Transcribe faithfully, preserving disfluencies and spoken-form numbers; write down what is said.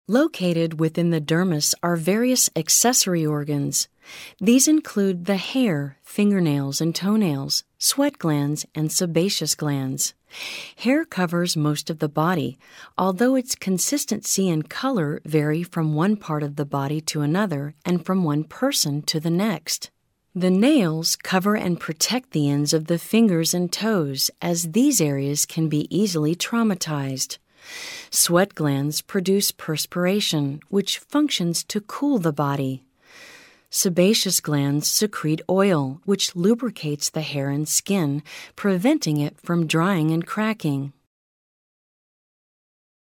Located within the dermis are various accessory organs. These include the hair, fingernails and toenails, sweat glands, and sebaceous glands. Hair covers most of the body, although its consistency and color vary from one part of the body to another and from one person to the next. The nails cover and protect the ends of the fingers and toes, as these areas can be easily traumatized. Sweat glands produce perspiration, which functions to cool the body. Sebaceous glands secrete oil, which lubricates the hair and skin, preventing it from drying and cracking.